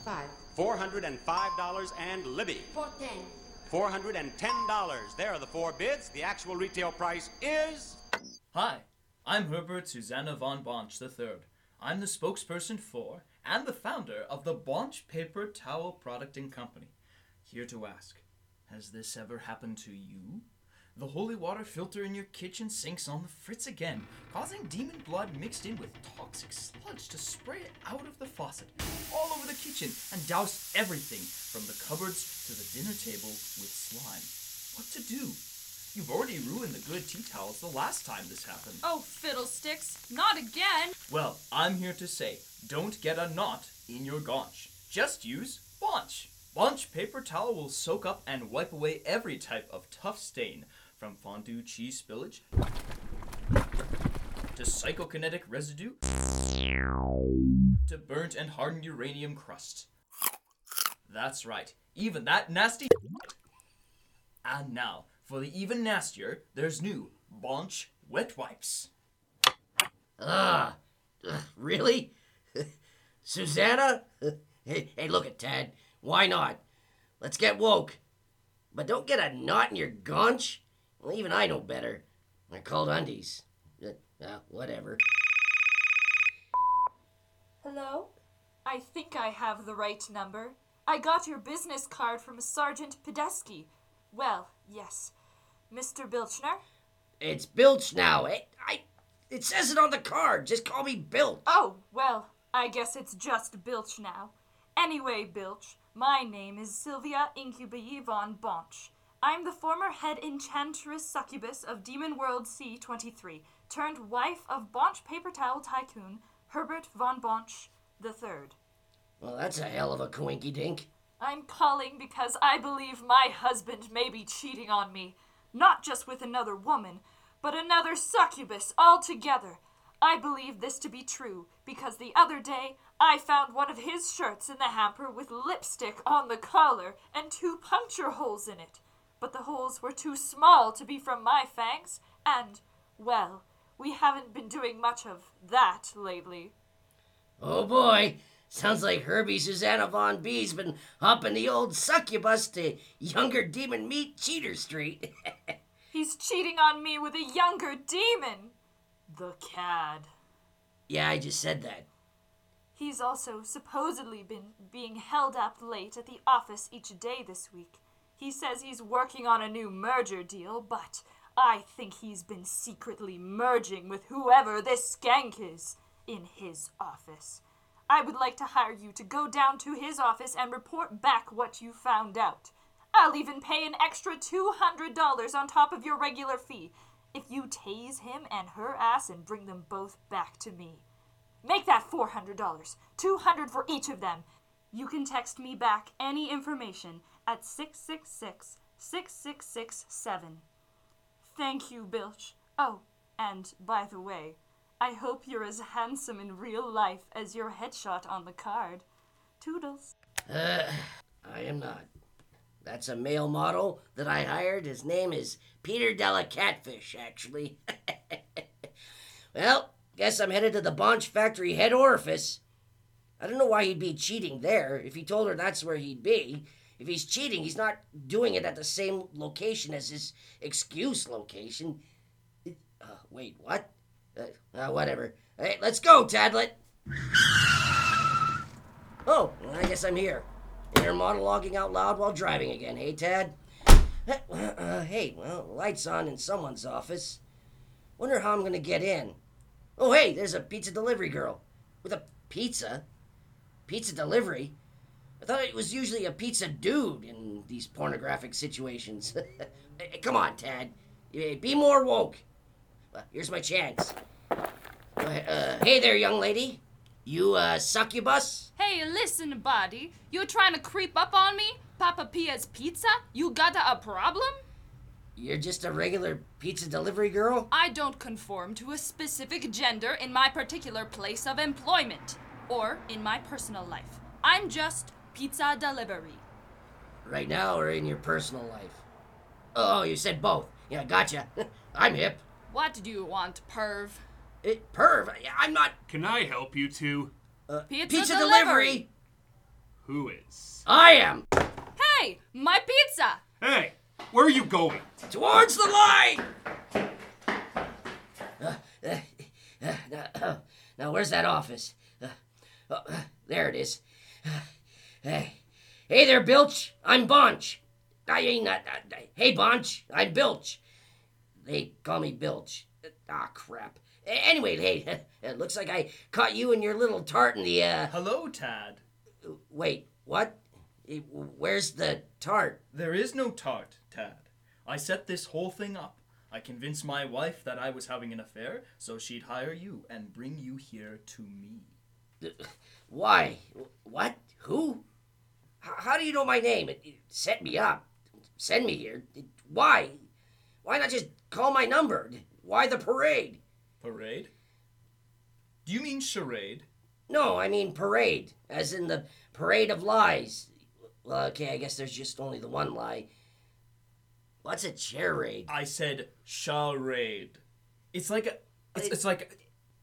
5. $405 and Libby. 410. $410. There are the four bids. The actual retail price is... Hi, I'm Herbert Susanna von Bonch III. I'm the spokesperson for and the founder of the Bonch Paper Towel Product and Company. Here to ask, has this ever happened to you? The holy water filter in your kitchen sink's on the fritz again, causing demon blood mixed in with toxic sludge to spray it out of the faucet, all over the kitchen, and douse everything from the cupboards to the dinner table with slime. What to do? You've already ruined the good tea towels the last time this happened. Oh, fiddlesticks, not again! Well, I'm here to say, don't get a knot in your gaunch. Just use Bonch. Bonch paper towel will soak up and wipe away every type of tough stain, from fondue cheese spillage to psychokinetic residue to burnt and hardened uranium crust. That's right, even that nasty. And now, for the even nastier, there's new Bonch wet wipes. Really? Susanna? Hey, look at Tad. Why not? Let's get woke. But don't get a knot in your gaunch. Well, even I know better. They're called undies. Whatever. Hello? I think I have the right number. I got your business card from Sergeant Podesky. Well, yes. Mr. Bilchner? It's Bilch now. It says it on the card. Just call me Bilch. Oh, well, I guess it's just Bilch now. Anyway, Bilch, my name is Sylvia Incubi von Bonch. I'm the former head enchantress succubus of Demon World C-23, turned wife of Bonch paper towel tycoon Herbert von Bonch III. Well, that's a hell of a coinky-dink. I'm calling because I believe my husband may be cheating on me, not just with another woman, but another succubus altogether. I believe this to be true because the other day I found one of his shirts in the hamper with lipstick on the collar and 2 puncture holes in it. But the holes were too small to be from my fangs, and, well, we haven't been doing much of that lately. Oh boy, sounds like Herbie Susanna Von B's been hopping the old succubus to younger demon meat Cheater Street. He's cheating on me with a younger demon. The cad. Yeah, I just said that. He's also supposedly been being held up late at the office each day this week. He says he's working on a new merger deal, but I think he's been secretly merging with whoever this skank is in his office. I would like to hire you to go down to his office and report back what you found out. I'll even pay an extra $200 on top of your regular fee if you tase him and her ass and bring them both back to me. Make that $400, $200 for each of them. You can text me back any information at 666-6667. Thank you, Bilch. Oh, and by the way, I hope you're as handsome in real life as your headshot on the card. Toodles. I am not. That's a male model that I hired. His name is Peter Della Catfish, actually. Well, guess I'm headed to the Bonch factory head orifice. I don't know why he'd be cheating there if he told her that's where he'd be. If he's cheating, he's not doing it at the same location as his excuse location. Wait, what? Whatever. Hey, let's go, Tadlet. Oh, well, I guess I'm here. Inner monologuing out loud while driving again, hey, Tad? Hey, well, the light's on in someone's office. Wonder how I'm gonna get in. Oh, hey, there's a pizza delivery girl. With a pizza? Pizza delivery? I thought it was usually a pizza dude in these pornographic situations. Come on, Tad. Be more woke. Here's my chance. Hey there, young lady. You, succubus? Hey, listen, buddy. You trying to creep up on me? Papa Pia's Pizza? You got a problem? You're just a regular pizza delivery girl? I don't conform to a specific gender in my particular place of employment or in my personal life. I'm just pizza delivery. Right now or in your personal life? Oh, you said both. Yeah, gotcha. I'm hip. What do you want, perv? Perv? I'm not... Can I help you two? Pizza delivery! Who is? I am! Hey, my pizza! Hey, where are you going? Towards the line! Now, where's that office? There it is. Hey there, Bilch. I'm Bonch. Hey, Bonch. I'm Bilch. They call me Bilch. Crap. Anyway, hey, it looks like I caught you and your little tart in the, Hello, Tad. Wait, what? Where's the tart? There is no tart, Tad. I set this whole thing up. I convinced my wife that I was having an affair, so she'd hire you and bring you here to me. Why? What? Who? How do you know my name? It set me up. Send me here. Why? Why not just call my number? Why the parade? Parade? Do you mean charade? No, I mean parade, as in the parade of lies. Well, okay, I guess there's just only the one lie. What's a charade? I said charade. It's like a... It's like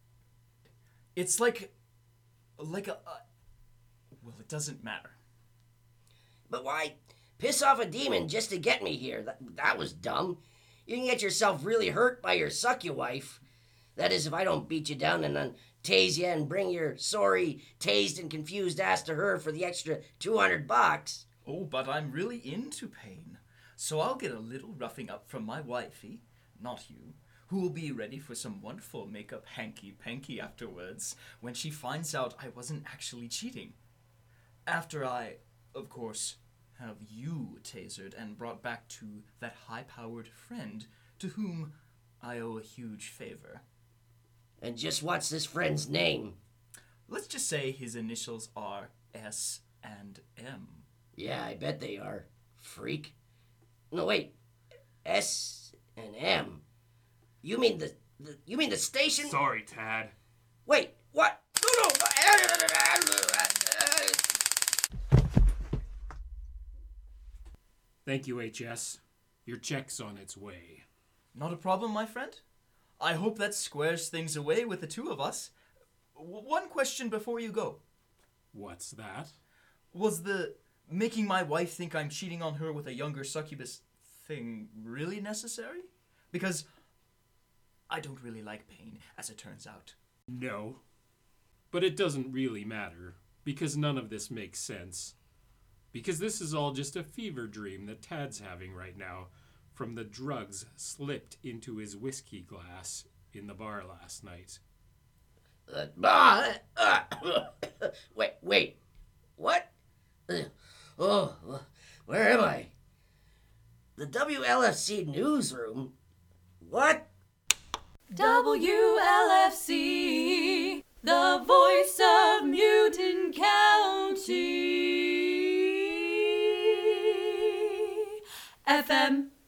a... Well, it doesn't matter. But why piss off a demon just to get me here? That was dumb. You can get yourself really hurt by your sucky wife. That is, if I don't beat you down and then tase you and bring your sorry, tased and confused ass to her for the extra $200. Oh, but I'm really into pain. So I'll get a little roughing up from my wifey, not you, who will be ready for some wonderful makeup hanky-panky afterwards when she finds out I wasn't actually cheating. After I, of course, have you tasered and brought back to that high-powered friend to whom I owe a huge favor. And just what's this friend's name? Let's just say his initials are S and M. Yeah, I bet they are. Freak. No, wait. S and M. You mean the station? Sorry, Tad. Wait, what? No. Thank you, HS. Your check's on its way. Not a problem, my friend. I hope that squares things away with the two of us. One question before you go. What's that? Was the making my wife think I'm cheating on her with a younger succubus thing really necessary? Because I don't really like pain, as it turns out. No. But it doesn't really matter, because none of this makes sense. Because this is all just a fever dream that Tad's having right now from the drugs slipped into his whiskey glass in the bar last night. Wait. What? Where am I? The WLFC newsroom? What? WLFC, the voice of Mutant County. FM